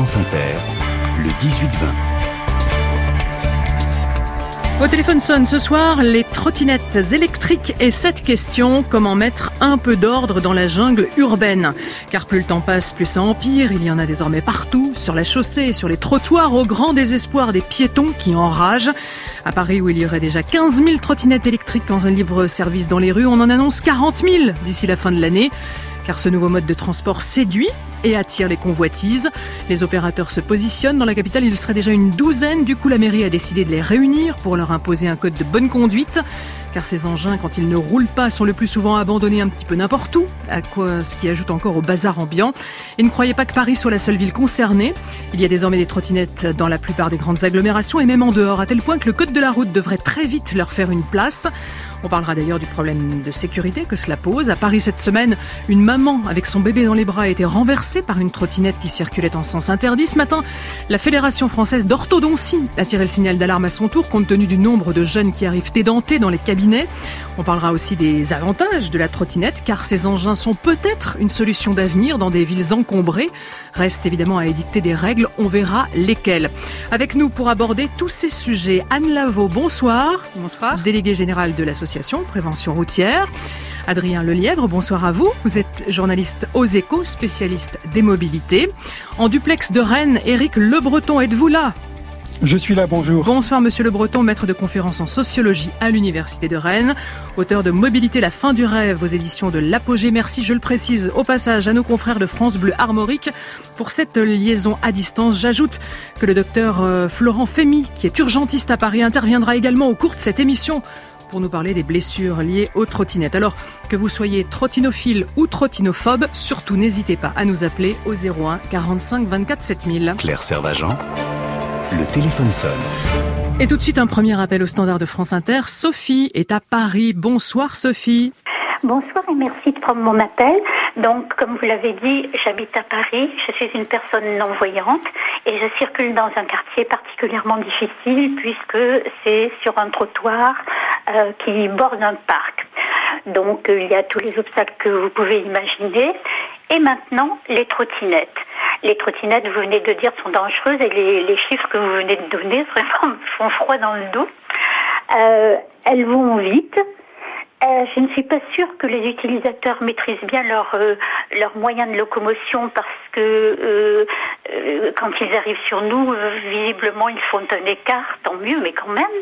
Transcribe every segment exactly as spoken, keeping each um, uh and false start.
France Inter, le dix-huit vingt. Au téléphone sonne ce soir les trottinettes électriques et cette question, comment mettre un peu d'ordre dans la jungle urbaine ? Car plus le temps passe, plus ça empire, il y en a désormais partout, sur la chaussée, sur les trottoirs, au grand désespoir des piétons qui enragent. À Paris, où il y aurait déjà quinze mille trottinettes électriques en libre service dans les rues, on en annonce quarante mille d'ici la fin de l'année. Car ce nouveau mode de transport séduit et attire les convoitises. Les opérateurs se positionnent. Dans la capitale, il serait déjà une douzaine. Du coup, la mairie a décidé de les réunir pour leur imposer un code de bonne conduite. Car ces engins, quand ils ne roulent pas, sont le plus souvent abandonnés un petit peu n'importe où, à quoi, ce qui ajoute encore au bazar ambiant. Et ne croyez pas que Paris soit la seule ville concernée. Il y a désormais des trottinettes dans la plupart des grandes agglomérations et même en dehors, à tel point que le code de la route devrait très vite leur faire une place. On parlera d'ailleurs du problème de sécurité que cela pose. À Paris cette semaine, une maman avec son bébé dans les bras a été renversée par une trottinette qui circulait en sens interdit. Ce matin, la Fédération française d'orthodontie a tiré le signal d'alarme à son tour compte tenu du nombre de jeunes qui arrivent édentés dans les cabinets. On parlera aussi des avantages de la trottinette car ces engins sont peut-être une solution d'avenir dans des villes encombrées. Reste évidemment à édicter des règles, on verra lesquelles. Avec nous pour aborder tous ces sujets, Anne Lavaux, bonsoir. Bonsoir. Déléguée générale de l'association Prévention routière. Adrien Lelièvre, bonsoir à vous. Vous êtes journaliste aux Échos, spécialiste des mobilités. En duplex de Rennes, Éric Le Breton, êtes-vous là ? Je suis là, bonjour. Bonsoir Monsieur Le Breton, maître de conférences en sociologie à l'Université de Rennes, auteur de Mobilité, la fin du rêve aux éditions de l'Apogée. Merci, je le précise, au passage à nos confrères de France Bleu Armorique pour cette liaison à distance. J'ajoute que le docteur euh, Florent Fémy, qui est urgentiste à Paris, interviendra également au cours de cette émission pour nous parler des blessures liées aux trottinettes. Alors, que vous soyez trottinophile ou trottinophobe, surtout n'hésitez pas à nous appeler au zéro un quarante-cinq vingt-quatre sept mille. Claire Servagent, le téléphone sonne. Et tout de suite, un premier appel au standard de France Inter. Sophie est à Paris. Bonsoir Sophie. Bonsoir et merci de prendre mon appel. Donc, comme vous l'avez dit, j'habite à Paris, je suis une personne non-voyante et je circule dans un quartier particulièrement difficile puisque c'est sur un trottoir euh, qui borde un parc. Donc, euh, il y a tous les obstacles que vous pouvez imaginer. Et maintenant, les trottinettes. Les trottinettes, vous venez de dire, sont dangereuses et les, les chiffres que vous venez de donner vraiment me font froid dans le dos. Euh, elles vont vite. Euh, je ne suis pas sûre que les utilisateurs maîtrisent bien leurs euh, leurs moyens de locomotion parce que euh, euh, quand ils arrivent sur nous, euh, visiblement ils font un écart, tant mieux, mais quand même.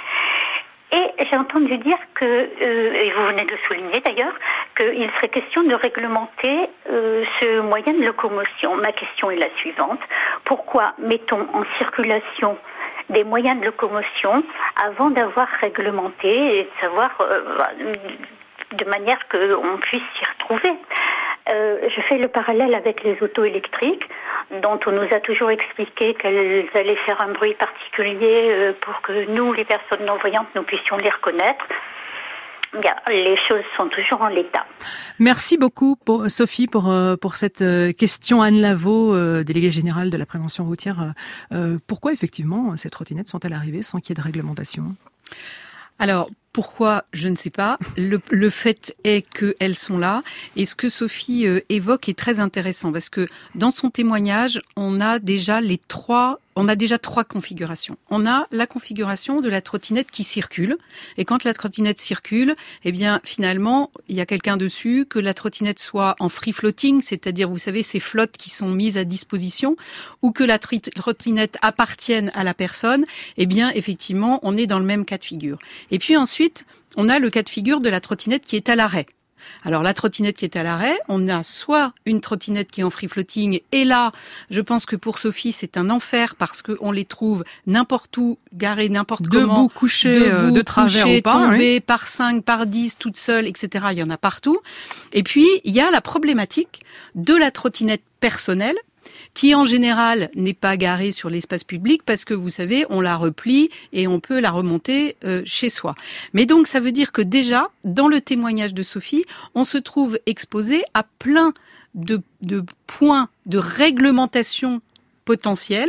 Et j'ai entendu dire que, euh, et vous venez de le souligner d'ailleurs, qu'il serait question de réglementer euh, ce moyen de locomotion. Ma question est la suivante. Pourquoi mettons en circulation des moyens de locomotion avant d'avoir réglementé et de savoir euh, de manière qu'on puisse s'y retrouver. Euh, je fais le parallèle avec les autos électriques dont on nous a toujours expliqué qu'elles allaient faire un bruit particulier euh, pour que nous, les personnes non-voyantes, nous puissions les reconnaître. Bien, les choses sont toujours en l'état. Merci beaucoup, pour, Sophie, pour, pour cette question. Anne Lavaux, euh, déléguée générale de la prévention routière. Euh, pourquoi, effectivement, ces trottinettes sont-elles arrivées sans qu'il y ait de réglementation ? Alors, pourquoi, je ne sais pas. Le, le fait est qu'elles sont là. Et ce que Sophie euh, évoque est très intéressant parce que dans son témoignage, on a déjà les trois... On a déjà trois configurations. On a la configuration de la trottinette qui circule. Et quand la trottinette circule, eh bien, finalement, il y a quelqu'un dessus, que la trottinette soit en free floating, c'est-à-dire, vous savez, ces flottes qui sont mises à disposition, ou que la trottinette appartienne à la personne, eh bien, effectivement, on est dans le même cas de figure. Et puis ensuite, on a le cas de figure de la trottinette qui est à l'arrêt. Alors la trottinette qui est à l'arrêt, on a soit une trottinette qui est en free floating et là, je pense que pour Sophie c'est un enfer parce que on les trouve n'importe où, garées n'importe debout, comment, couchées, debout, de travers couchées, ou pas, tombées oui. par cinq, par dix, toutes seules, et cetera. Il y en a partout. Et puis il y a la problématique de la trottinette personnelle, qui en général n'est pas garée sur l'espace public parce que vous savez, on la replie et on peut la remonter euh, chez soi. Mais donc ça veut dire que déjà, dans le témoignage de Sophie, on se trouve exposé à plein de, de points de réglementation potentiels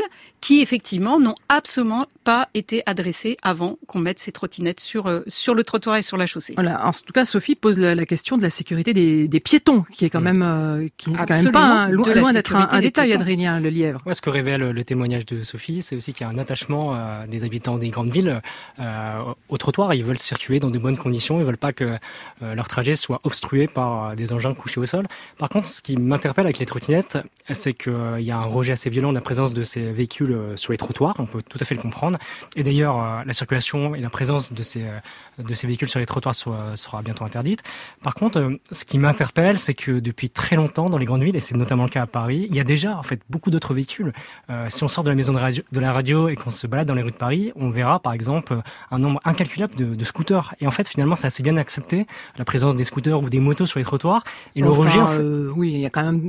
qui effectivement n'ont absolument pas été adressées avant qu'on mette ces trottinettes sur euh, sur le trottoir et sur la chaussée. Voilà. En tout cas, Sophie pose la, la question de la sécurité des, des piétons, qui est quand même euh, qui est quand même pas un, loin, loin d'être un, un détail, Adrien Lelièvre. Ouais, ce que révèle le témoignage de Sophie, c'est aussi qu'il y a un attachement euh, des habitants des grandes villes euh, au trottoir. Ils veulent circuler dans de bonnes conditions. Ils veulent pas que euh, leur trajet soit obstrué par euh, des engins couchés au sol. Par contre, ce qui m'interpelle avec les trottinettes, c'est qu'il euh, y a un rejet assez violent de la présence de ces véhicules euh, sur les trottoirs. On peut tout à fait le comprendre. Et d'ailleurs, euh, la circulation et la présence de ces euh, de ces véhicules sur les trottoirs soit, sera bientôt interdite. Par contre, euh, ce qui m'interpelle, c'est que depuis très longtemps, dans les grandes villes, et c'est notamment le cas à Paris, il y a déjà en fait beaucoup d'autres véhicules. Euh, si on sort de la maison de, radio, de la radio et qu'on se balade dans les rues de Paris, on verra par exemple un nombre incalculable de, de scooters. Et en fait, finalement, c'est assez bien accepté, la présence des scooters ou des motos sur les trottoirs. Et le enfin, rejet, en fait... euh, oui, il y a quand même...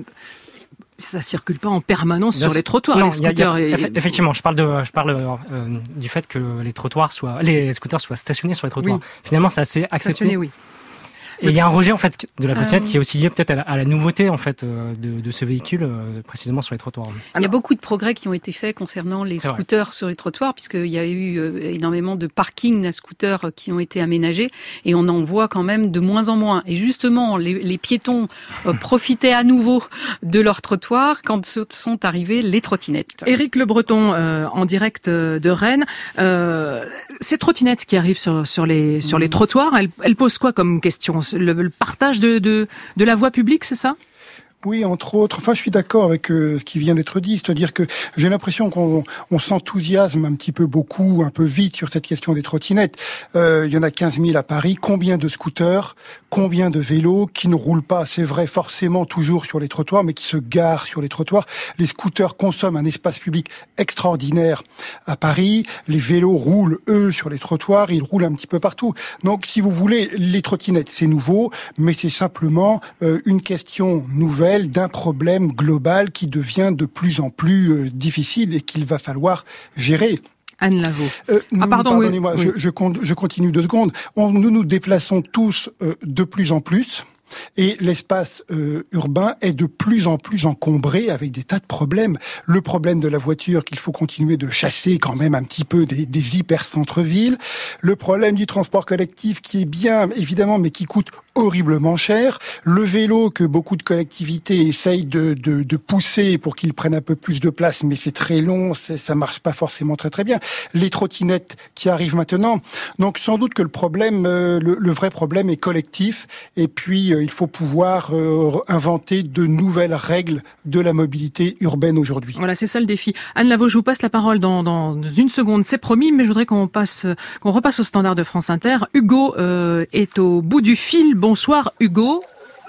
Ça circule pas en permanence Bien sur les trottoirs, non, les scooters. Y a, y a, et... Effectivement, je parle de, je parle euh, du fait que les trottoirs soient, les scooters soient stationnés sur les trottoirs. Oui. Finalement, c'est assez accepté. Stationné, oui. Et il y a un rejet en fait de la trottinette euh... qui est aussi lié peut-être à la, à la nouveauté en fait euh, de, de ce véhicule euh, précisément sur les trottoirs. Il y a beaucoup de progrès qui ont été faits concernant les c'est scooters vrai. Sur les trottoirs, puisqu'il y a eu euh, énormément de parkings à scooters qui ont été aménagés et on en voit quand même de moins en moins. Et justement, les, les piétons euh, profitaient à nouveau de leur trottoir quand sont arrivées les trottinettes. Éric Le Breton euh, en direct de Rennes. Euh, ces trottinettes qui arrivent sur, sur les sur les trottoirs, elles, elles posent quoi comme question? Le, le partage de, de, de la voie publique, c'est ça ? Oui, entre autres. Enfin, je suis d'accord avec euh, ce qui vient d'être dit, c'est-à-dire que j'ai l'impression qu'on on s'enthousiasme un petit peu beaucoup, un peu vite sur cette question des trottinettes. Euh, il y en a quinze mille à Paris. Combien de scooters, combien de vélos qui ne roulent pas, c'est vrai, forcément toujours sur les trottoirs, mais qui se garent sur les trottoirs. Les scooters consomment un espace public extraordinaire à Paris. Les vélos roulent, eux, sur les trottoirs. Ils roulent un petit peu partout. Donc, si vous voulez, les trottinettes, c'est nouveau, mais c'est simplement euh, une question nouvelle d'un problème global qui devient de plus en plus euh, difficile et qu'il va falloir gérer. Anne Lavaux. Euh, ah pardon, pardonnez-moi, oui. je, je, je continue deux secondes. On, nous nous déplaçons tous euh, de plus en plus. Et l'espace euh, urbain est de plus en plus encombré avec des tas de problèmes. Le problème de la voiture qu'il faut continuer de chasser quand même un petit peu des, des hyper-centres-villes. Le problème du transport collectif qui est bien, évidemment, mais qui coûte horriblement cher. Le vélo que beaucoup de collectivités essayent de, de, de pousser pour qu'il prenne un peu plus de place, mais c'est très long, c'est, ça marche pas forcément très très bien. Les trottinettes qui arrivent maintenant. Donc sans doute que le problème, euh, le, le vrai problème est collectif. Et puis il faut pouvoir euh, inventer de nouvelles règles de la mobilité urbaine aujourd'hui. Voilà, c'est ça le défi. Anne Lavaux, je vous passe la parole dans, dans une seconde, c'est promis, mais je voudrais qu'on passe, qu'on repasse au standard de France Inter. Hugo euh, est au bout du fil. Bonsoir Hugo.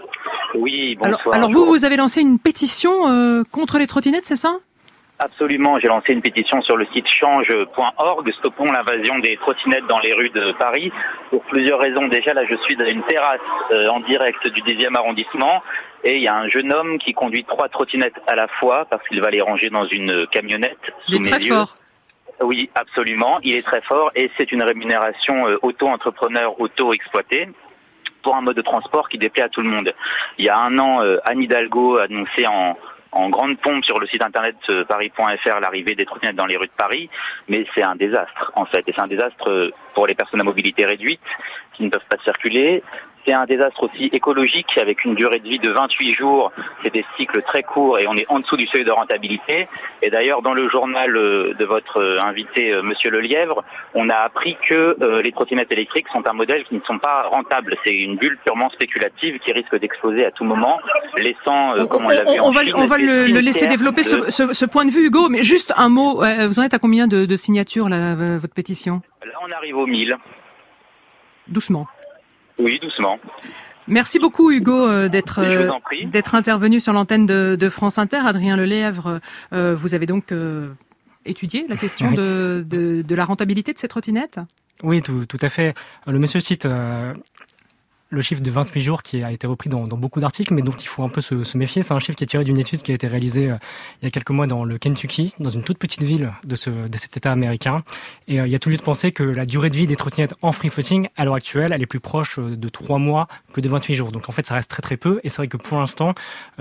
Oui, bonsoir. Alors, alors vous, vous avez lancé une pétition euh, contre les trottinettes, c'est ça ? Absolument, j'ai lancé une pétition sur le site change point org, stoppons l'invasion des trottinettes dans les rues de Paris, pour plusieurs raisons. Déjà, là, je suis dans une terrasse euh, en direct du dixième arrondissement, et il y a un jeune homme qui conduit trois trottinettes à la fois, parce qu'il va les ranger dans une camionnette sous mes yeux. Il est très fort. Oui, absolument, il est très fort, et c'est une rémunération euh, auto-entrepreneur, auto-exploité, pour un mode de transport qui déplaît à tout le monde. Il y a un an, euh, Anne Hidalgo a annoncé en... en grande pompe sur le site internet paris point f r l'arrivée des trottinettes dans les rues de Paris, mais c'est un désastre en fait, et c'est un désastre pour les personnes à mobilité réduite qui ne peuvent pas circuler. C'est un désastre aussi écologique avec une durée de vie de vingt-huit jours, c'est des cycles très courts et on est en dessous du seuil de rentabilité. Et d'ailleurs dans le journal de votre invité Monsieur Lelièvre, on a appris que euh, les trottinettes électriques sont un modèle qui ne sont pas rentables. C'est une bulle purement spéculative qui risque d'exploser à tout moment, laissant, euh, comme on l'a vu on en va, Chine, on va le, le laisser développer de... ce, ce, ce point de vue Hugo, mais juste un mot, vous en êtes à combien de, de signatures là, votre pétition ? Là on arrive aux mille. Doucement. Oui, doucement. Merci beaucoup Hugo euh, d'être euh, d'être intervenu sur l'antenne de, de France Inter. Adrien Lelièvre, euh, vous avez donc euh, étudié la question de, de, de la rentabilité de ces trottinettes ? Oui, tout, tout à fait. Le monsieur cite euh, le chiffre de vingt-huit jours qui a été repris dans, dans beaucoup d'articles, mais donc il faut un peu se, se méfier. C'est un chiffre qui est tiré d'une étude qui a été réalisée euh, il y a quelques mois dans le Kentucky, dans une toute petite ville de, ce, de cet État américain. Et euh, il y a tout lieu de penser que la durée de vie des trottinettes en free floating, à l'heure actuelle, elle est plus proche de trois mois que de vingt-huit jours. Donc en fait, ça reste très très peu. Et c'est vrai que pour l'instant,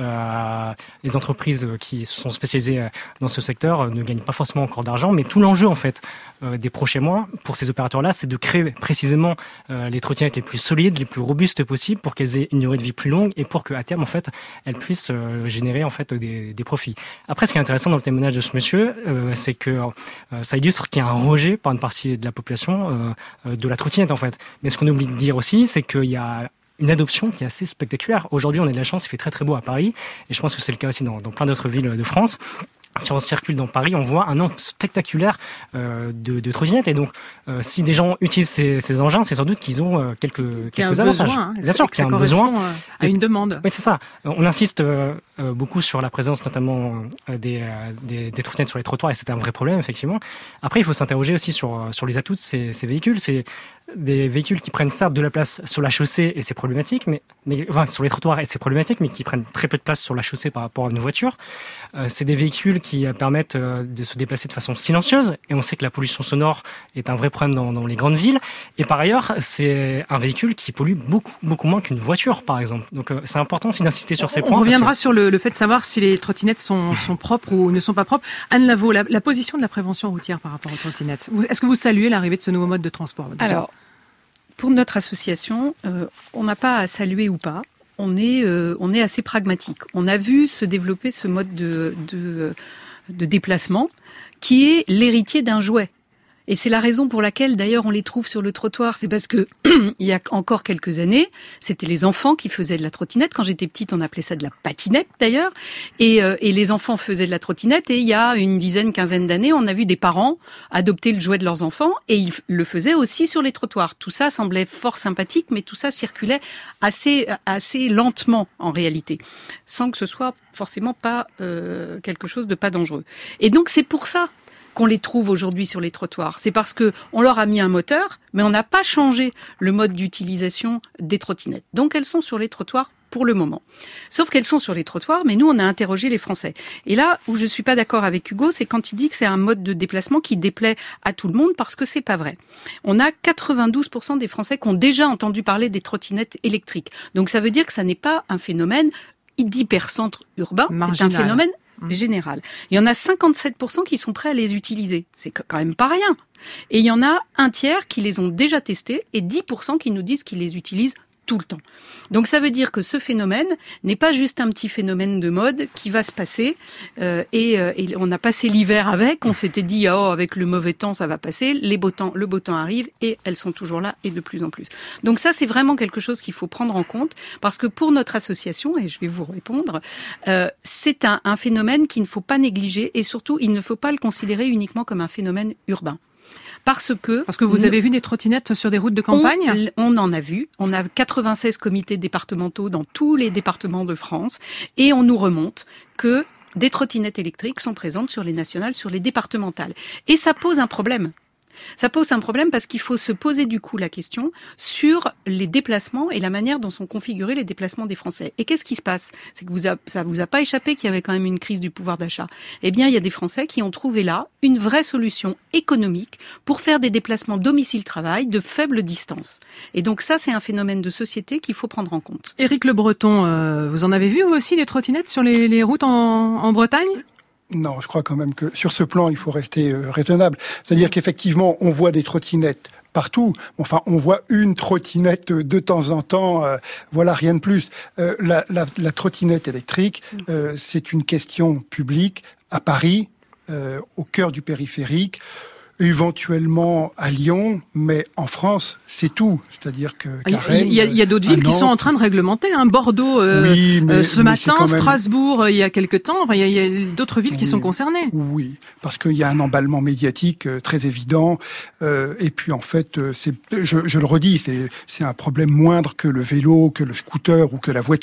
euh, les entreprises qui se sont spécialisées dans ce secteur ne gagnent pas forcément encore d'argent. Mais tout l'enjeu en fait euh, des prochains mois pour ces opérateurs-là, c'est de créer précisément euh, les trottinettes les plus solides, les plus robustes possible pour qu'elles aient une durée de vie plus longue et pour qu'à terme en fait elles puissent euh, générer en fait des, des profits. Après, ce qui est intéressant dans le témoignage de ce monsieur, euh, c'est que euh, ça illustre qu'il y a un rejet par une partie de la population euh, de la trottinette en fait. Mais ce qu'on oublie de dire aussi, c'est qu'il y a une adoption qui est assez spectaculaire. Aujourd'hui, on a de la chance, il fait très très beau à Paris et je pense que c'est le cas aussi dans, dans plein d'autres villes de France. Si on circule dans Paris, on voit un nombre spectaculaire euh, de, de trottinettes. Et donc, euh, si des gens utilisent ces, ces engins, c'est sans doute qu'ils ont euh, quelques, qu'il y a quelques un avantages. besoin, hein. Bien sûr, que ça correspond besoin. à une demande. Oui, c'est ça. On insiste euh, beaucoup sur la présence notamment euh, des, euh, des, des trottinettes sur les trottoirs, et c'est un vrai problème, effectivement. Après, il faut s'interroger aussi sur, sur les atouts de ces, ces véhicules. C'est des véhicules qui prennent certes de la place sur la chaussée, et c'est problématique, mais, mais enfin, sur les trottoirs, et c'est problématique, mais qui prennent très peu de place sur la chaussée par rapport à une voiture. Euh, c'est des véhicules qui euh, permettent euh, de se déplacer de façon silencieuse, et on sait que la pollution sonore est un vrai problème dans, dans les grandes villes. Et par ailleurs, c'est un véhicule qui pollue beaucoup, beaucoup moins qu'une voiture, par exemple. Donc euh, c'est important aussi d'insister sur ces on points. On reviendra que... sur le, le fait de savoir si les trottinettes sont, sont propres ou ne sont pas propres. Anne Lavaux, la, la position de la prévention routière par rapport aux trottinettes. Est-ce que vous saluez l'arrivée de ce nouveau mode de transport déjà? Alors, pour notre association, euh, on n'a pas à saluer ou pas. On est, euh, on est assez pragmatique. On a vu se développer ce mode de, de, de déplacement qui est l'héritier d'un jouet. Et c'est la raison pour laquelle, d'ailleurs, on les trouve sur le trottoir. C'est parce que il y a encore quelques années, c'était les enfants qui faisaient de la trottinette. Quand j'étais petite, on appelait ça de la patinette, d'ailleurs. Et, euh, et les enfants faisaient de la trottinette. Et il y a une dizaine, quinzaine d'années, on a vu des parents adopter le jouet de leurs enfants. Et ils le faisaient aussi sur les trottoirs. Tout ça semblait fort sympathique, mais tout ça circulait assez, assez lentement, en réalité. Sans que ce soit forcément pas euh, quelque chose de pas dangereux. Et donc, c'est pour ça qu'on les trouve aujourd'hui sur les trottoirs. C'est parce que on leur a mis un moteur, mais on n'a pas changé le mode d'utilisation des trottinettes. Donc elles sont sur les trottoirs pour le moment. Sauf qu'elles sont sur les trottoirs, mais nous on a interrogé les Français. Et là où je suis pas d'accord avec Hugo, c'est quand il dit que c'est un mode de déplacement qui déplaît à tout le monde, parce que c'est pas vrai. On a quatre-vingt-douze pour cent des Français qui ont déjà entendu parler des trottinettes électriques. Donc ça veut dire que ça n'est pas un phénomène d'hypercentre urbain, marginal. C'est un phénomène général. Il y en a cinquante-sept pour cent qui sont prêts à les utiliser. C'est quand même pas rien. Et il y en a un tiers qui les ont déjà testés et dix pour cent qui nous disent qu'ils les utilisent tout le temps. Donc ça veut dire que ce phénomène n'est pas juste un petit phénomène de mode qui va se passer euh, et, euh, et on a passé l'hiver avec, on s'était dit oh avec le mauvais temps ça va passer, les beaux temps, le beau temps arrive et elles sont toujours là et de plus en plus. Donc ça c'est vraiment quelque chose qu'il faut prendre en compte parce que pour notre association, et je vais vous répondre, euh, c'est un, un phénomène qu'il ne faut pas négliger et surtout il ne faut pas le considérer uniquement comme un phénomène urbain. Parce que, Parce que vous avez vu des trottinettes sur des routes de campagne ? on, on en a vu. On a quatre-vingt-seize comités départementaux dans tous les départements de France. Et on nous remonte que des trottinettes électriques sont présentes sur les nationales, sur les départementales. Et ça pose un problème. Ça pose un problème parce qu'il faut se poser du coup la question sur les déplacements et la manière dont sont configurés les déplacements des Français. Et qu'est-ce qui se passe ? C'est que vous a, ça vous a pas échappé qu'il y avait quand même une crise du pouvoir d'achat. Eh bien, il y a des Français qui ont trouvé là une vraie solution économique pour faire des déplacements domicile-travail de faible distance. Et donc ça, c'est un phénomène de société qu'il faut prendre en compte. Éric Le Breton, euh, vous en avez vu vous aussi des trottinettes sur les, les routes en, en Bretagne ? Non, je crois quand même que sur ce plan, il faut rester euh, raisonnable. C'est-à-dire qu'effectivement, on voit des trottinettes partout. Enfin, on voit une trottinette de temps en temps. Euh, voilà, rien de plus. Euh, la, la, la trottinette électrique, euh, c'est une question publique à Paris, euh, au cœur du périphérique, éventuellement à Lyon, mais en France, c'est tout. C'est-à-dire que Carène, il y a, il y a d'autres villes qui sont en train de réglementer. Hein. Bordeaux, euh, oui, mais, euh, ce mais matin, même... Strasbourg, euh, il y a quelque temps. Enfin, il y a, il y a d'autres villes oui, qui sont concernées. Oui, parce qu'il y a un emballement médiatique euh, très évident. Euh, et puis, en fait, euh, c'est, je, je le redis, c'est, c'est un problème moindre que le vélo, que le scooter ou que la voiture.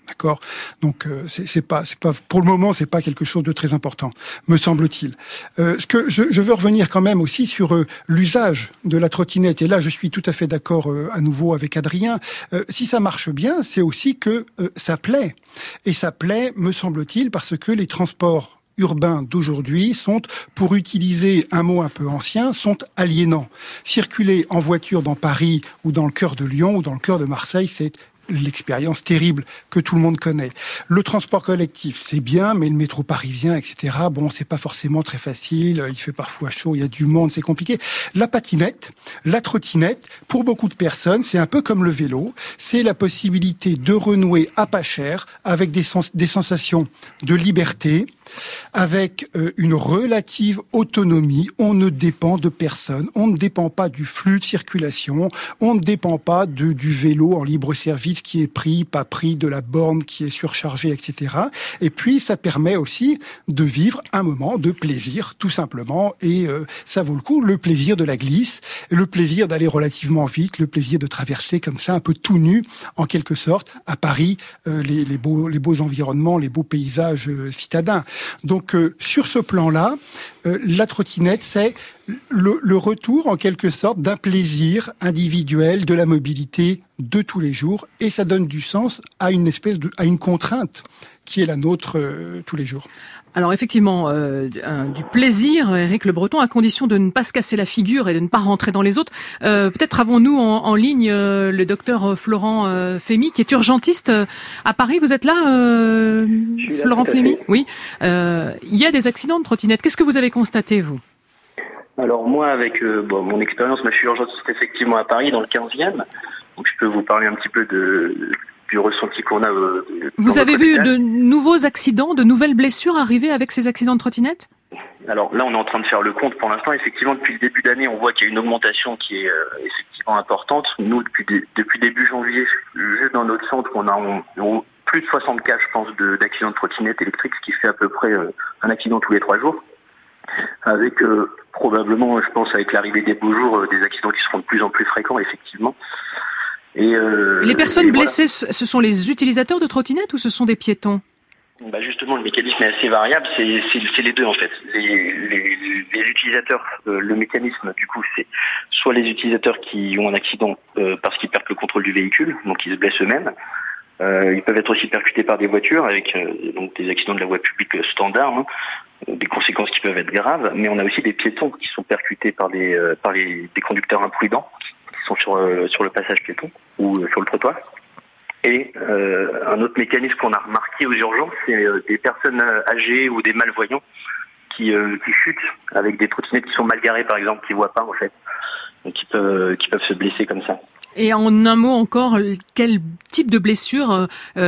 D'accord. Donc euh, c'est, c'est pas, c'est pas pour le moment, c'est pas quelque chose de très important, me semble-t-il. Euh, ce que je, je veux revenir quand même aussi sur euh, l'usage de la trottinette. Et là, je suis tout à fait d'accord euh, à nouveau avec Adrien. Euh, si ça marche bien, c'est aussi que euh, ça plaît. Et ça plaît, me semble-t-il, parce que les transports urbains d'aujourd'hui sont, pour utiliser un mot un peu ancien, sont aliénants. Circuler en voiture dans Paris ou dans le cœur de Lyon ou dans le cœur de Marseille, c'est l'expérience terrible que tout le monde connaît. Le transport collectif, c'est bien, mais le métro parisien, et cetera, bon, c'est pas forcément très facile, il fait parfois chaud, il y a du monde, c'est compliqué. La patinette, la trottinette, pour beaucoup de personnes, c'est un peu comme le vélo, c'est la possibilité de renouer à pas cher avec des, sens- des sensations de liberté, avec euh, une relative autonomie. On ne dépend de personne, on ne dépend pas du flux de circulation, on ne dépend pas de, du vélo en libre service qui est pris, pas pris, de la borne qui est surchargée, et cetera. Et puis, ça permet aussi de vivre un moment de plaisir, tout simplement, et euh, ça vaut le coup, le plaisir de la glisse, le plaisir d'aller relativement vite, le plaisir de traverser comme ça, un peu tout nu, en quelque sorte, à Paris, euh, les, les, beaux, les beaux environnements, les beaux paysages euh, citadins. Donc, euh, sur ce plan-là, euh, la trottinette, c'est le, le retour, en quelque sorte, d'un plaisir individuel, de la mobilité de tous les jours, et ça donne du sens à une espèce de, à une contrainte qui est la nôtre euh, tous les jours. Alors effectivement, euh, un, du plaisir, Éric Le Breton, à condition de ne pas se casser la figure et de ne pas rentrer dans les autres. Euh, peut-être avons-nous en, en ligne euh, le docteur Florent euh, Fémy, qui est urgentiste euh, à Paris. Vous êtes là, euh, là Florent Fémy ? Oui. Euh, il y a des accidents de trottinette. Qu'est-ce que vous avez constaté, vous ? Alors moi, avec euh, bon, mon expérience, moi, je suis urgentiste effectivement à Paris, dans le quinzième. Donc je peux vous parler un petit peu de... du ressenti qu'on a. Euh, Vous avez vu de nouveaux accidents, de nouvelles blessures arriver avec ces accidents de trottinette ? Alors là, on est en train de faire le compte. Pour l'instant, effectivement, depuis le début d'année, on voit qu'il y a une augmentation qui est euh, effectivement importante. Nous, depuis, de, depuis début janvier, juste dans notre centre, on a on, on, plus de soixante cas, je pense, de, d'accidents de trottinette électrique, ce qui fait à peu près euh, un accident tous les trois jours. Avec euh, probablement, je pense, avec l'arrivée des beaux jours, euh, des accidents qui seront de plus en plus fréquents, effectivement. Et, euh, les personnes et blessées, voilà. Ce sont les utilisateurs de trottinettes ou ce sont des piétons ? Bah justement, le mécanisme est assez variable, c'est, c'est, c'est les deux en fait. Les, les, les utilisateurs, euh, le mécanisme du coup, c'est soit les utilisateurs qui ont un accident euh, parce qu'ils perdent le contrôle du véhicule, donc ils se blessent eux-mêmes. Euh, ils peuvent être aussi percutés par des voitures avec euh, donc des accidents de la voie publique standard, hein, des conséquences qui peuvent être graves. Mais on a aussi des piétons qui sont percutés par des euh, par les, des conducteurs imprudents qui sont sur euh, sur le passage piéton ou euh, sur le trottoir. Et euh, un autre mécanisme qu'on a remarqué aux urgences, c'est euh, des personnes âgées ou des malvoyants qui, euh, qui chutent avec des trottinettes qui sont mal garées, par exemple, qui voient pas en fait, et qui peuvent qui peuvent se blesser comme ça. Et en un mot encore, quel type de blessure euh,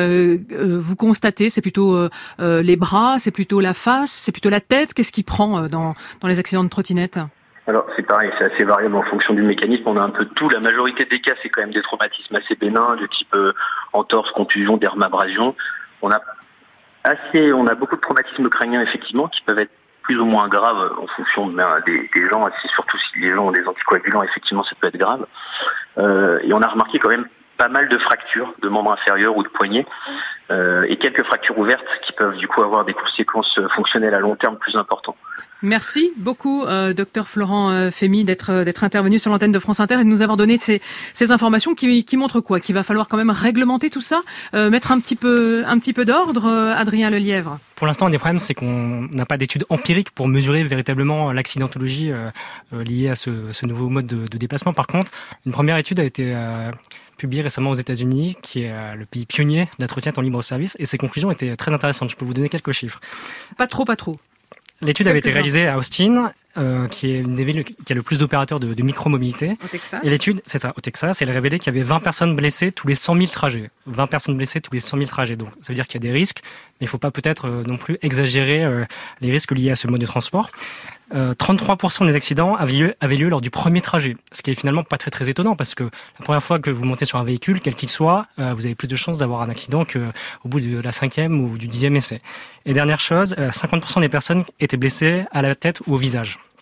euh, vous constatez ? C'est plutôt euh, les bras, c'est plutôt la face, c'est plutôt la tête ? Qu'est-ce qui prend euh, dans dans les accidents de trottinette ? Alors c'est pareil, c'est assez variable en fonction du mécanisme, on a un peu de tout. La majorité des cas, c'est quand même des traumatismes assez bénins, de type euh, entorse, contusion, dermabrasion. On a assez, on a beaucoup de traumatismes crâniens effectivement qui peuvent être plus ou moins graves en fonction ben, des, des gens. C'est surtout si les gens ont des anticoagulants, effectivement, ça peut être grave. Euh, et on a remarqué quand même pas mal de fractures de membres inférieurs ou de poignets euh, et quelques fractures ouvertes qui peuvent du coup avoir des conséquences fonctionnelles à long terme plus importantes. Merci beaucoup, euh, docteur Florent euh, Fémy, d'être d'être intervenu sur l'antenne de France Inter et de nous avoir donné ces, ces informations qui, qui montrent quoi ? Qu'il va falloir quand même réglementer tout ça, euh, mettre un petit peu un petit peu d'ordre, euh, Adrien Lelièvre. Pour l'instant, un des problèmes, c'est qu'on n'a pas d'études empiriques pour mesurer véritablement l'accidentologie euh, euh, liée à ce, ce nouveau mode de, de déplacement. Par contre, une première étude a été euh, publiée récemment aux États-Unis, qui est euh, le pays pionnier de la trottinette en libre service, et ses conclusions étaient très intéressantes. Je peux vous donner quelques chiffres. Pas trop, pas trop. L'étude avait été réalisée à Austin, euh, qui est une des villes qui a le plus d'opérateurs de, de micromobilité. Au Texas. Et l'étude, c'est ça, au Texas, et elle révélait qu'il y avait vingt personnes blessées tous les cent mille trajets. vingt personnes blessées tous les cent mille trajets. Donc, ça veut dire qu'il y a des risques, mais il ne faut pas peut-être euh, non plus exagérer euh, les risques liés à ce mode de transport. Euh, trente-trois pour cent des accidents avaient lieu, avaient lieu lors du premier trajet, ce qui est finalement pas très très étonnant parce que la première fois que vous montez sur un véhicule, quel qu'il soit, euh, vous avez plus de chances d'avoir un accident qu'au bout de la cinquième ou du dixième essai. Et dernière chose, euh, cinquante pour cent des personnes étaient blessées à la tête ou au visage.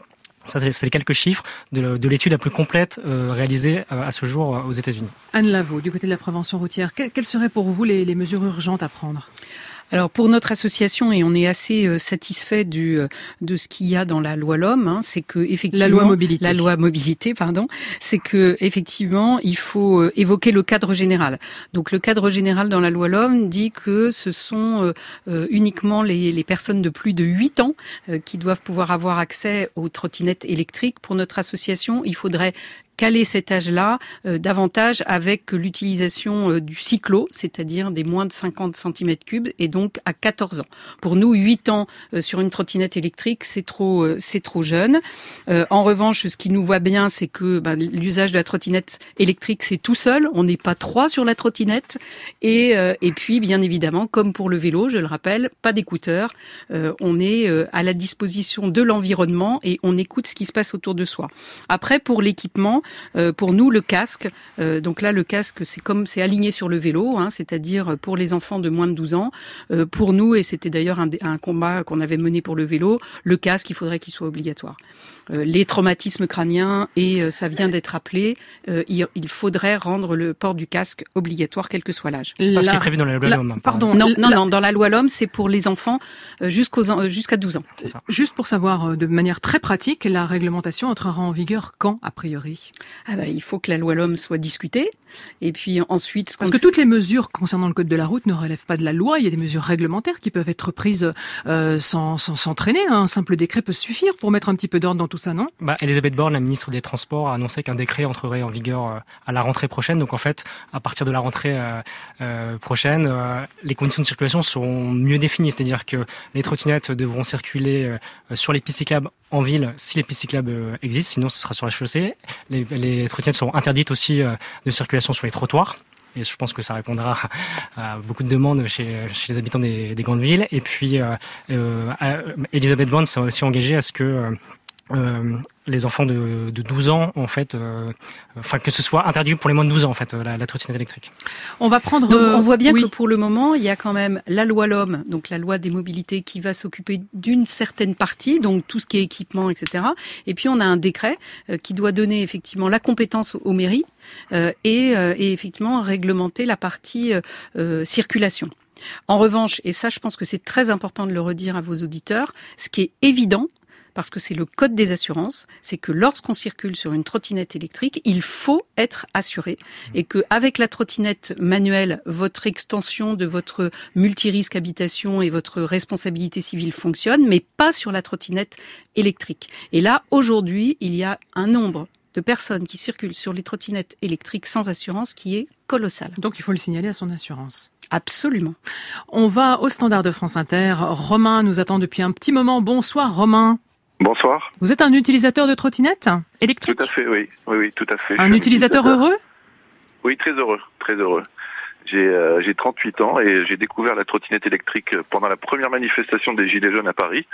Ça, c'est, c'est les quelques chiffres de, de l'étude la plus complète euh, réalisée euh, à ce jour euh, aux États-Unis. Anne Lavaux, du côté de la prévention routière, que, quelles seraient pour vous les, les mesures urgentes à prendre ? Alors pour notre association, et on est assez euh, satisfait du euh, de ce qu'il y a dans la loi L'Homme, hein, c'est que effectivement la loi mobilité, la loi mobilité, pardon, c'est que effectivement il faut euh, évoquer le cadre général. Donc le cadre général dans la loi L'Homme dit que ce sont euh, euh, uniquement les, les personnes de plus de huit ans euh, qui doivent pouvoir avoir accès aux trottinettes électriques. Pour notre association, il faudrait caler cet âge-là euh, davantage avec l'utilisation euh, du cyclo, c'est-à-dire des moins de cinquante centimètres cubes, et donc à quatorze ans. Pour nous, huit ans euh, sur une trottinette électrique, c'est trop, euh, c'est trop jeune. Euh, en revanche, ce qui nous voit bien, c'est que ben, l'usage de la trottinette électrique, c'est tout seul. On n'est pas trois sur la trottinette. Et, euh, et puis, bien évidemment, comme pour le vélo, je le rappelle, pas d'écouteurs. Euh, on est euh, à la disposition de l'environnement et on écoute ce qui se passe autour de soi. Après, pour l'équipement, Euh, pour nous, le casque, euh, donc là, le casque, c'est comme c'est aligné sur le vélo, hein, c'est-à-dire pour les enfants de moins de douze ans. Euh, pour nous, et c'était d'ailleurs un, un combat qu'on avait mené pour le vélo, le casque, il faudrait qu'il soit obligatoire. Euh, les traumatismes crâniens, et euh, ça vient d'être appelé, euh, il, il faudrait rendre le port du casque obligatoire, quel que soit l'âge. C'est pas ce qui est prévu dans la loi la, L'Homme. Pardon. Non, non, la, non, dans la loi L'Homme, c'est pour les enfants euh, jusqu'aux euh, jusqu'à douze ans. C'est ça. Juste pour savoir, euh, de manière très pratique, la réglementation entrera en vigueur quand, a priori ? Ah bah, il faut que la loi L'Homme soit discutée. Et puis ensuite... Ce Parce que toutes les mesures concernant le code de la route ne relèvent pas de la loi. Il y a des mesures réglementaires qui peuvent être prises euh, sans, sans, sans traîner. Un simple décret peut suffire pour mettre un petit peu d'ordre dans tout ça, non ? Bah, Elisabeth Borne, la ministre des Transports, a annoncé qu'un décret entrerait en vigueur euh, à la rentrée prochaine. Donc en fait, à partir de la rentrée euh, euh, prochaine, euh, les conditions de circulation seront mieux définies. C'est-à-dire que les trottinettes devront circuler euh, sur les pistes cyclables en ville si les pistes cyclables euh, existent. Sinon, ce sera sur la chaussée. Les, les trottinettes seront interdites aussi euh, de circulation sur les trottoirs. Et je pense que ça répondra à beaucoup de demandes chez, chez les habitants des, des grandes villes. Et puis, euh, euh, Elisabeth Borne s'est aussi engagée à ce que euh, euh, les enfants de, de douze ans, en fait, euh, enfin que ce soit interdit pour les moins de douze ans, en fait, la, la trottinette électrique. On va prendre. Donc, on voit bien oui. que pour le moment, il y a quand même la loi L'Homme, donc la loi des mobilités, qui va s'occuper d'une certaine partie, donc tout ce qui est équipement, et cetera. Et puis on a un décret euh, qui doit donner effectivement la compétence aux mairies euh, et, euh, et effectivement réglementer la partie euh, circulation. En revanche, et ça, je pense que c'est très important de le redire à vos auditeurs, ce qui est évident, parce que c'est le code des assurances, c'est que lorsqu'on circule sur une trottinette électrique, il faut être assuré et que avec la trottinette manuelle, votre extension de votre multirisque habitation et votre responsabilité civile fonctionne, mais pas sur la trottinette électrique. Et là, aujourd'hui, il y a un nombre de personnes qui circulent sur les trottinettes électriques sans assurance qui est colossal. Donc il faut le signaler à son assurance. Absolument. On va au standard de France Inter. Romain nous attend depuis un petit moment. Bonsoir Romain. Bonsoir. Vous êtes un utilisateur de trottinette électrique ? Tout à fait, oui. Oui, oui, tout à fait. Un utilisateur, utilisateur heureux ? Oui, très heureux, très heureux. J'ai euh, j'ai trente-huit ans et j'ai découvert la trottinette électrique pendant la première manifestation des Gilets jaunes à Paris.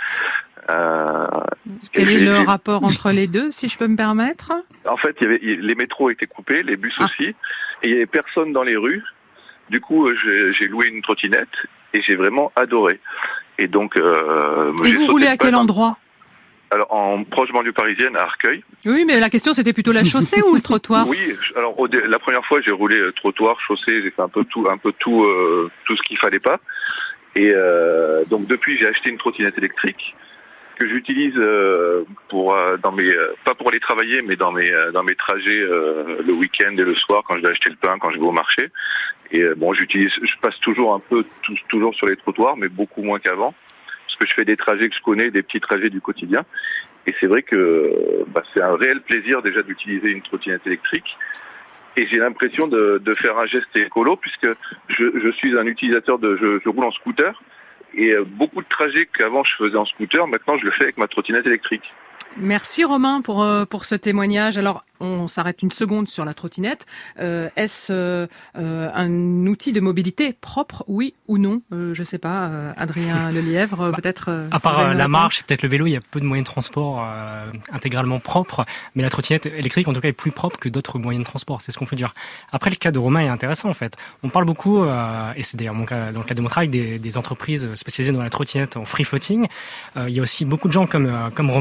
Euh, Quel est le rapport entre les deux, si je peux me permettre ? En fait, il y avait, les métros étaient coupés, les bus ah. aussi, et il n'y avait personne dans les rues. Du coup, j'ai, j'ai loué une trottinette et j'ai vraiment adoré. Et donc, euh, et vous roulez à quel endroit ? Alors, en proche banlieue parisienne, à Arcueil. Oui, mais la question, c'était plutôt la chaussée ou le trottoir ? Oui, alors au dé- la première fois, j'ai roulé euh, trottoir, chaussée, j'ai fait un peu tout, un peu tout, euh, tout ce qu'il fallait pas. Et euh, donc depuis, j'ai acheté une trottinette électrique que j'utilise euh, pour euh, dans mes, euh, pas pour aller travailler, mais dans mes, euh, dans mes trajets euh, le week-end et le soir quand je vais acheter le pain, quand je vais au marché. Et euh, bon, j'utilise, je passe toujours un peu, tout, toujours sur les trottoirs, mais beaucoup moins qu'avant. Parce que je fais des trajets que je connais, des petits trajets du quotidien. Et c'est vrai que bah, c'est un réel plaisir déjà d'utiliser une trottinette électrique. Et j'ai l'impression de, de faire un geste écolo puisque je, je suis un utilisateur de... Je, je roule en scooter. Et beaucoup de trajets qu'avant je faisais en scooter, maintenant je le fais avec ma trottinette électrique. Merci Romain pour euh, pour ce témoignage. Alors on s'arrête une seconde sur la trottinette. Euh, est-ce euh, un outil de mobilité propre, oui ou non ? euh, Je sais pas. Euh, Adrien Lelièvre, bah, peut-être. Euh, à part euh, la marche et peut-être le vélo, il y a peu de moyens de transport euh, intégralement propres. Mais la trottinette électrique, en tout cas, est plus propre que d'autres moyens de transport. C'est ce qu'on peut dire. Après, le cas de Romain est intéressant en fait. On parle beaucoup, euh, et c'est d'ailleurs mon cas, dans le cas de mon travail, des, des entreprises spécialisées dans la trottinette en free floating. Euh, il y a aussi beaucoup de gens comme euh, comme Romain qui achètent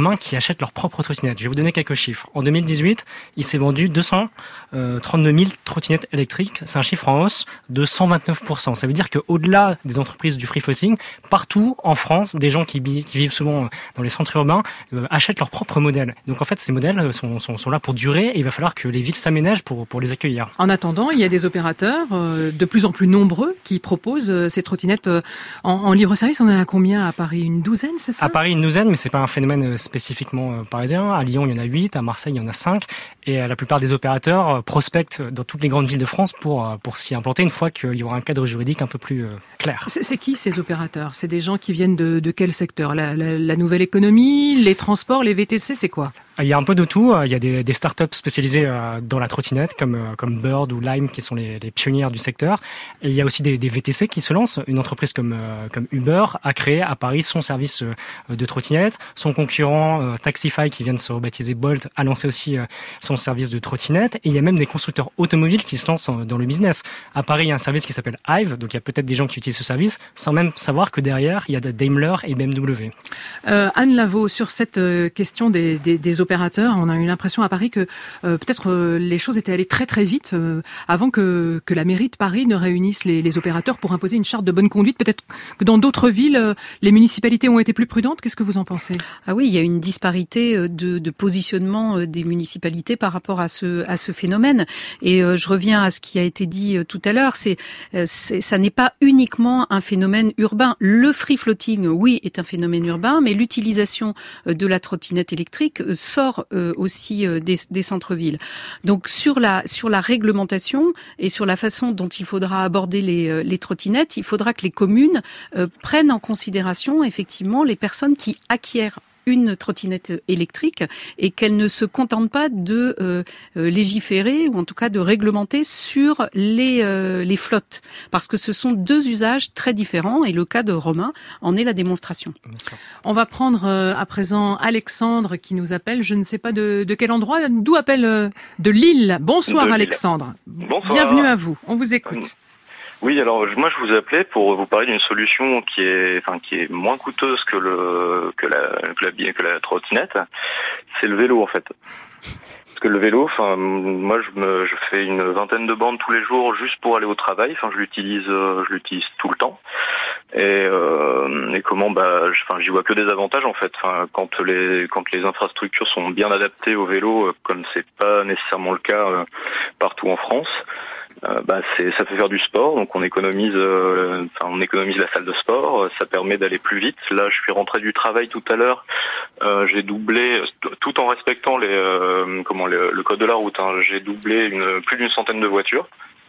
achètent leur propre trottinette. Je vais vous donner quelques chiffres. En deux mille dix-huit, il s'est vendu deux cent trente-deux mille trottinettes électriques. C'est un chiffre en hausse de cent vingt-neuf pour cent. Ça veut dire qu'au-delà des entreprises du free floating, partout en France, des gens qui, qui vivent souvent dans les centres urbains euh, achètent leur propre modèle. Donc en fait, ces modèles sont, sont, sont là pour durer et il va falloir que les villes s'aménagent pour, pour les accueillir. En attendant, il y a des opérateurs euh, de plus en plus nombreux qui proposent euh, ces trottinettes euh, en, en libre service. On en a combien à Paris? Une douzaine, c'est ça? À Paris, une douzaine, mais c'est pas un phénomène spécifiquement euh, parisien. À Lyon, il y en a huit. À Marseille, il y en a cinq. Et euh, la plupart des opérateurs euh, prospectent dans toutes les grandes villes de France pour, euh, pour s'y implanter une fois qu'il y aura un cadre juridique un peu plus euh, clair. C'est, c'est qui ces opérateurs? C'est des gens qui viennent de, de quel secteur? la, la, la nouvelle économie, les transports, les V T C, c'est quoi? Il y a un peu de tout. Il y a des, des startups spécialisées dans la trottinette, comme, comme Bird ou Lime, qui sont les, les pionnières du secteur. Et il y a aussi des, des V T C qui se lancent. Une entreprise comme, comme Uber a créé à Paris son service de trottinette. Son concurrent Taxify, qui vient de se rebaptiser Bolt, a lancé aussi son service de trottinette. Et il y a même des constructeurs automobiles qui se lancent dans le business. À Paris, il y a un service qui s'appelle Hive. Donc il y a peut-être des gens qui utilisent ce service sans même savoir que derrière, il y a Daimler et B M W. Euh, Anne Lavaux, sur cette question des, des, des opérateurs, on a eu l'impression à Paris que euh, peut-être euh, les choses étaient allées très très vite euh, avant que, que la mairie de Paris ne réunisse les, les opérateurs pour imposer une charte de bonne conduite. Peut-être que dans d'autres villes, euh, les municipalités ont été plus prudentes. Qu'est-ce que vous en pensez? Ah oui, il y a une disparité de, de positionnement des municipalités par rapport à ce, à ce phénomène. Et euh, je reviens à ce qui a été dit euh, tout à l'heure. C'est, euh, c'est, ça n'est pas uniquement un phénomène urbain. Le free floating, oui, est un phénomène urbain, mais l'utilisation euh, de la trottinette électrique euh, sort euh, aussi euh, des, des centres-villes. Donc sur la sur la réglementation et sur la façon dont il faudra aborder les, euh, les trottinettes, il faudra que les communes euh, prennent en considération effectivement les personnes qui acquièrent une trottinette électrique et qu'elle ne se contente pas de euh, légiférer ou en tout cas de réglementer sur les, euh, les flottes, parce que ce sont deux usages très différents et le cas de Romain en est la démonstration. On va prendre euh, à présent Alexandre qui nous appelle, je ne sais pas de, de quel endroit, d'où appelle euh, de Lille. Bonsoir de Alexandre. Lille. Bonsoir. Bienvenue à vous, on vous écoute. Oui, alors moi je vous appelais pour vous parler d'une solution qui est, enfin qui est moins coûteuse que le que la que la, que la trottinette. C'est le vélo en fait. Parce que le vélo, enfin moi je me je fais une vingtaine de bandes tous les jours juste pour aller au travail. Enfin je l'utilise euh, je l'utilise tout le temps. Et, euh, et comment bah enfin j'y vois que des avantages en fait. Enfin quand les quand les infrastructures sont bien adaptées au vélo, euh, comme c'est pas nécessairement le cas euh, partout en France. Euh, bah c'est ça fait faire du sport, donc on économise euh, enfin on économise la salle de sport, ça permet d'aller plus vite. Là je suis rentré du travail tout à l'heure, euh, j'ai doublé tout en respectant les euh, comment le, le code de la route, hein, j'ai doublé une plus d'une centaine de voitures.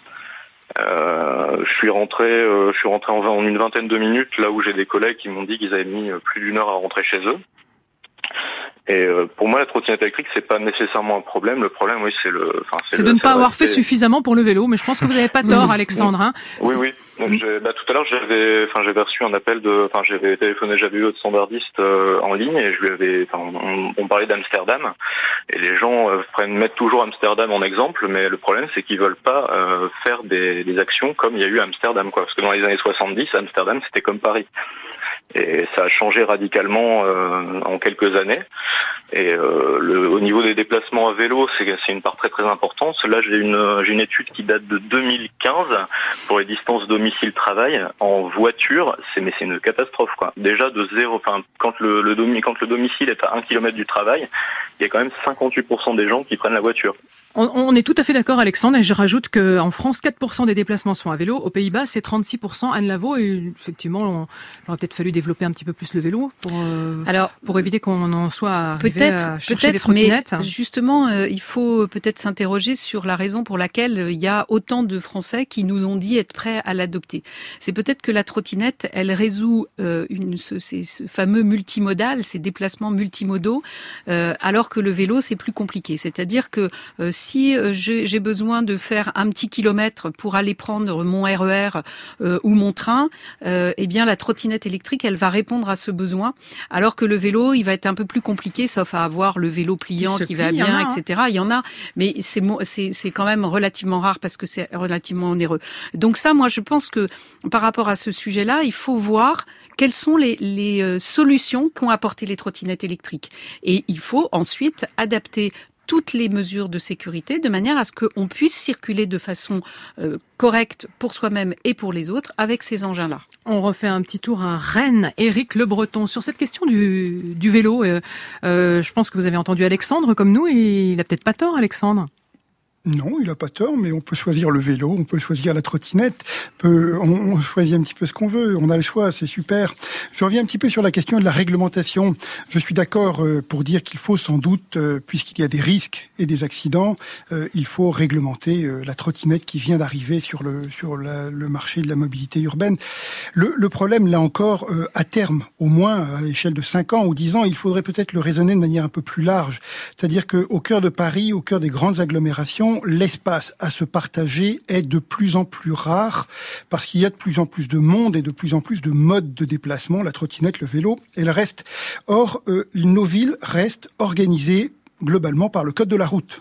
Euh, je suis rentré euh, je suis rentré en, vingt, en une vingtaine de minutes, là où j'ai des collègues qui m'ont dit qu'ils avaient mis plus d'une heure à rentrer chez eux. Et euh, pour moi, la trottinette électrique, c'est pas nécessairement un problème. Le problème, oui, c'est le. Enfin, c'est, c'est de le, ne pas c'est avoir rester... fait suffisamment pour le vélo, mais je pense que vous n'avez pas tort, Alexandre. Hein. Oui, oui. Donc, j'ai, bah, tout à l'heure, j'avais, enfin, j'avais reçu un appel de, enfin, j'avais téléphoné, j'avais eu votre standardiste euh, en ligne et je lui avais, enfin, on, on parlait d'Amsterdam et les gens euh, prennent, mettent toujours Amsterdam en exemple, mais le problème, c'est qu'ils veulent pas euh, faire des, des actions comme il y a eu à Amsterdam, quoi. Parce que dans les années soixante-dix, Amsterdam, c'était comme Paris. Et ça a changé radicalement euh, en quelques années. Et euh, le, au niveau des déplacements à vélo, c'est, c'est une part très très importante. Là, j'ai une, j'ai une étude qui date de deux mille quinze pour les distances domicile-travail en voiture. C'est mais c'est une catastrophe, quoi. Déjà de zéro, enfin quand le, le domi, quand le domicile est à un kilomètre du travail, il y a quand même cinquante-huit pour cent des gens qui prennent la voiture. On, on est tout à fait d'accord, Alexandre, et je rajoute qu'en France, quatre pour cent des déplacements sont à vélo. Aux Pays-Bas, c'est trente-six pour cent. Anne Lavaux, et effectivement, on, il aurait peut-être fallu développer un petit peu plus le vélo pour, euh, Alors, pour éviter qu'on en soit arrivé peut-être, à chercher peut-être, des trottinettes. Mais justement, euh, il faut peut-être s'interroger sur la raison pour laquelle il y a autant de Français qui nous ont dit être prêts à l'adopter. C'est peut-être que la trottinette, elle résout euh, une, ce, ces, ce fameux multimodal, ces déplacements multimodaux, euh, alors que le vélo, c'est plus compliqué. C'est-à-dire que euh, si euh, j'ai, j'ai besoin de faire un petit kilomètre pour aller prendre mon R E R euh, ou mon train, euh, eh bien la trottinette électrique, elle va répondre à ce besoin, alors que le vélo, il va être un peu plus compliqué. compliqué, sauf à avoir le vélo pliant qui, qui va plie, bien, a, et cetera. Il y en a, mais c'est, c'est, c'est quand même relativement rare parce que c'est relativement onéreux. Donc ça, moi, je pense que par rapport à ce sujet-là, il faut voir quelles sont les, les euh, solutions qu'ont apporté les trottinettes électriques. Et il faut ensuite adapter toutes les mesures de sécurité de manière à ce qu'on puisse circuler de façon euh, correcte pour soi-même et pour les autres avec ces engins-là. On refait un petit tour à Rennes. Éric Le Breton, sur cette question du, du vélo, euh, euh, je pense que vous avez entendu Alexandre comme nous, et il a peut-être pas tort, Alexandre. Non, il a pas tort, mais on peut choisir le vélo, on peut choisir la trottinette, peut, on, on choisit un petit peu ce qu'on veut, on a le choix, c'est super. Je reviens un petit peu sur la question de la réglementation. Je suis d'accord euh, pour dire qu'il faut sans doute, euh, puisqu'il y a des risques et des accidents, euh, il faut réglementer euh, la trottinette qui vient d'arriver sur le sur la, le marché de la mobilité urbaine. Le, le problème, là encore, euh, à terme, au moins à l'échelle de cinq ans ou dix ans, il faudrait peut-être le raisonner de manière un peu plus large. C'est-à-dire qu'au cœur de Paris, au cœur des grandes agglomérations, l'espace à se partager est de plus en plus rare parce qu'il y a de plus en plus de monde et de plus en plus de modes de déplacement, la trottinette, le vélo et le reste. Or, euh, nos villes restent organisées globalement par le code de la route.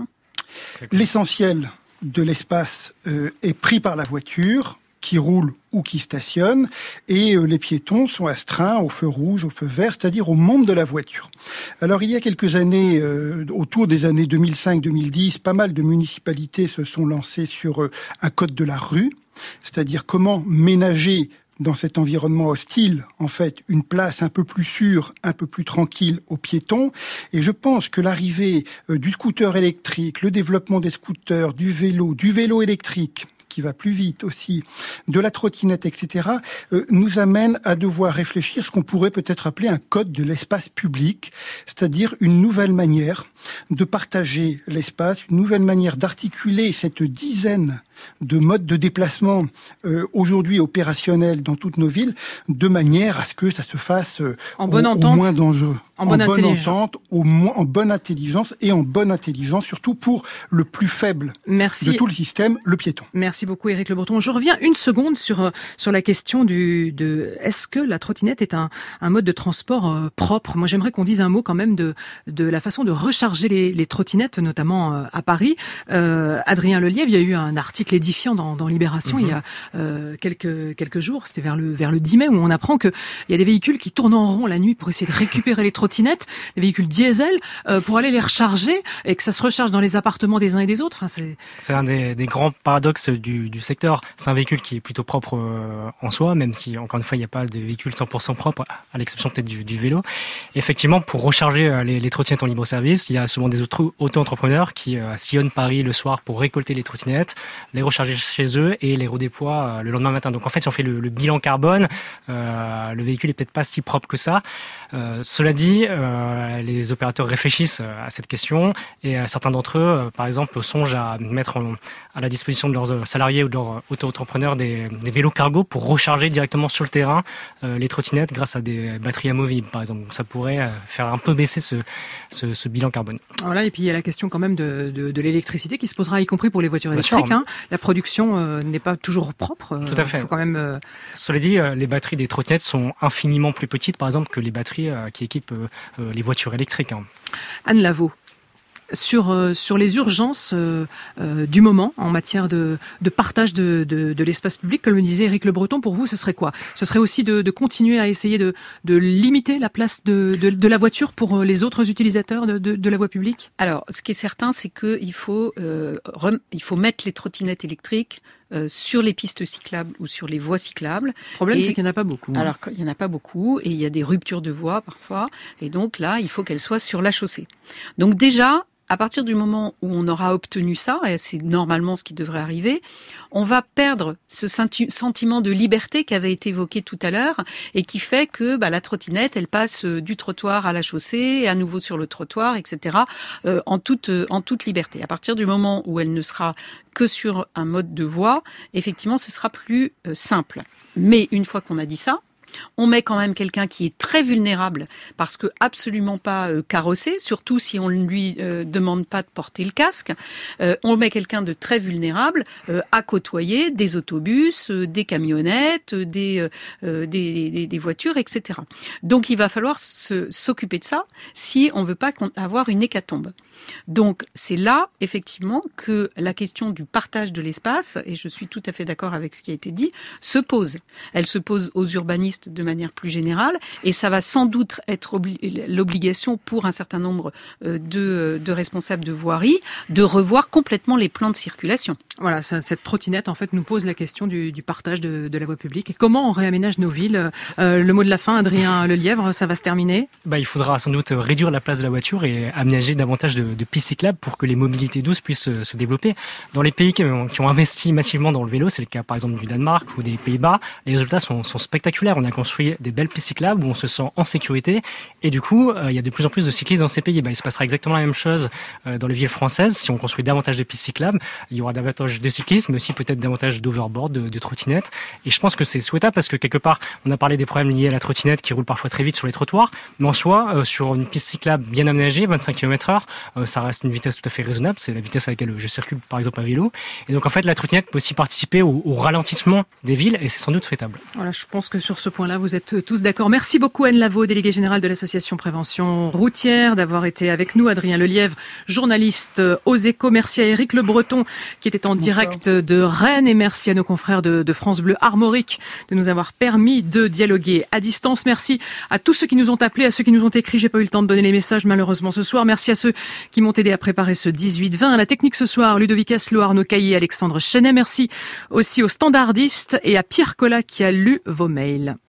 L'essentiel de l'espace euh, est pris par la voiture qui roule ou qui stationne, et euh, les piétons sont astreints au feu rouge, au feu vert, c'est-à-dire au monde de la voiture. Alors il y a quelques années, euh, autour des années deux mille cinq deux mille dix, pas mal de municipalités se sont lancées sur euh, un code de la rue, c'est-à-dire comment ménager dans cet environnement hostile, en fait, une place un peu plus sûre, un peu plus tranquille aux piétons. Et je pense que l'arrivée euh, du scooter électrique, le développement des scooters, du vélo, du vélo électrique, qui va plus vite aussi, de la trottinette, et cetera, euh, nous amène à devoir réfléchir ce qu'on pourrait peut-être appeler un code de l'espace public, c'est-à-dire une nouvelle manière de partager l'espace, une nouvelle manière d'articuler cette dizaine de modes de déplacement euh, aujourd'hui opérationnels dans toutes nos villes, de manière à ce que ça se fasse euh, en au, bonne entente, au moins dangereux. En bonne, en bonne entente, au moins, en bonne intelligence et en bonne intelligence, surtout pour le plus faible Merci. de tout le système, le piéton. Merci beaucoup Éric Le Breton. Je reviens une seconde sur sur la question du de est-ce que la trottinette est un un mode de transport euh, propre. Moi, j'aimerais qu'on dise un mot quand même de de la façon de recharger les, les trottinettes, notamment euh, à Paris. Euh, Adrien Lelièvre, il y a eu un article édifiant dans, dans Libération mm-hmm. il y a euh, quelques quelques jours. C'était vers le vers le dix mai où on apprend que il y a des véhicules qui tournent en rond la nuit pour essayer de récupérer les trottinettes, des véhicules diesel, euh, pour aller les recharger et que ça se recharge dans les appartements des uns et des autres. Enfin, c'est c'est un des, des grands paradoxes du, du secteur. C'est un véhicule qui est plutôt propre euh, en soi, même si encore une fois il n'y a pas de véhicule cent pour cent propre, à l'exception peut-être du, du vélo. Et effectivement, pour recharger euh, les, les trottinettes en libre-service, il y a souvent des auto- auto-entrepreneurs qui euh, sillonnent Paris le soir pour récolter les trottinettes, les recharger chez eux et les redéploient euh, le lendemain matin. Donc en fait, si on fait le, le bilan carbone, euh, le véhicule est peut-être pas si propre que ça. Euh, cela dit, euh, les opérateurs réfléchissent à cette question et euh, certains d'entre eux, euh, par exemple, songent à mettre en, à la disposition de leurs salariés ou de leurs auto-entrepreneurs des, des vélos cargo pour recharger directement sur le terrain euh, les trottinettes grâce à des batteries amovibles, par exemple. Donc ça pourrait euh, faire un peu baisser ce, ce, ce bilan carbone. Voilà, et puis il y a la question quand même de, de, de l'électricité qui se posera, y compris pour les voitures Bien électriques. sûr. Hein. La production euh, n'est pas toujours propre. Tout à fait. Il faut quand même. Euh... Cela dit, euh, les batteries des trottinettes sont infiniment plus petites, par exemple, que les batteries euh, qui équipent euh, les voitures électriques. Hein. Anne Lavaux. Sur euh, sur les urgences euh, euh, du moment en matière de de partage de de, de l'espace public, comme le disait Éric Le Breton, pour vous, ce serait quoi? Ce serait aussi de, de continuer à essayer de de limiter la place de de, de la voiture pour les autres utilisateurs de, de de la voie publique. Alors, ce qui est certain, c'est que il faut euh, rem- il faut mettre les trottinettes électriques Euh, sur les pistes cyclables ou sur les voies cyclables. Le problème, et, c'est qu'il n'y en a pas beaucoup. Alors, il n'y en a pas beaucoup et il y a des ruptures de voies parfois. Et donc là, il faut qu'elles soient sur la chaussée. Donc déjà, à partir du moment où on aura obtenu ça, et c'est normalement ce qui devrait arriver, on va perdre ce sentiment de liberté qui avait été évoqué tout à l'heure et qui fait que bah, la trottinette, elle passe du trottoir à la chaussée, et à nouveau sur le trottoir, et cetera, euh, en toute en toute liberté. À partir du moment où elle ne sera que sur un mode de voie, effectivement, ce sera plus euh, simple. Mais une fois qu'on a dit ça, On met quand même quelqu'un qui est très vulnérable parce que absolument pas euh, carrossé, surtout si on ne lui euh, demande pas de porter le casque. Euh, on met quelqu'un de très vulnérable euh, à côtoyer des autobus, euh, des camionnettes, euh, des, euh, des, des, des voitures, et cetera. Donc il va falloir se, s'occuper de ça si on veut pas avoir une hécatombe. Donc c'est là effectivement que la question du partage de l'espace, et je suis tout à fait d'accord avec ce qui a été dit, se pose. Elle se pose aux urbanistes de manière plus générale, et ça va sans doute être obli- l'obligation pour un certain nombre de, de responsables de voirie de revoir complètement les plans de circulation. Voilà, ça, cette trottinette en fait nous pose la question du, du partage de, de la voie publique et comment on réaménage nos villes. Euh, le mot de la fin, Adrien Lelièvre, ça va se terminer. Bah, il faudra sans doute réduire la place de la voiture et aménager davantage de, de pistes cyclables pour que les mobilités douces puissent se développer. Dans les pays qui ont, qui ont investi massivement dans le vélo, c'est le cas par exemple du Danemark ou des Pays-Bas, les résultats sont, sont spectaculaires. On a construit des belles pistes cyclables où on se sent en sécurité et du coup, euh, il y a de plus en plus de cyclistes dans ces pays. Bah, il se passera exactement la même chose euh, dans les villes françaises. Si on construit davantage de pistes cyclables, il y aura davantage de cyclisme, mais aussi peut-être davantage d'overboard, de, de trottinettes. Et je pense que c'est souhaitable parce que quelque part, on a parlé des problèmes liés à la trottinette qui roule parfois très vite sur les trottoirs, mais en soi, euh, sur une piste cyclable bien aménagée, vingt-cinq kilomètres heure, euh, ça reste une vitesse tout à fait raisonnable. C'est la vitesse à laquelle je circule, par exemple, à vélo. Et donc, en fait, la trottinette peut aussi participer au, au ralentissement des villes et c'est sans doute souhaitable. Voilà, je pense que sur ce point-là, vous êtes tous d'accord. Merci beaucoup, Anne Lavaux, déléguée générale de l'association Prévention Routière, d'avoir été avec nous. Adrien Lelièvre, journaliste aux Échos. Merci à Éric Le Breton, qui était en direct de Rennes. Et merci à nos confrères de, de France Bleu Armorique de nous avoir permis de dialoguer à distance. Merci à tous ceux qui nous ont appelés, à ceux qui nous ont écrit. J'ai pas eu le temps de donner les messages, malheureusement, ce soir. Merci à ceux qui m'ont aidé à préparer ce dix-huit vingt. À la technique ce soir, Ludovic Asselot, Arnaud Caillé, Alexandre Chenet. Merci aussi aux standardistes et à Pierre Collat qui a lu vos mails.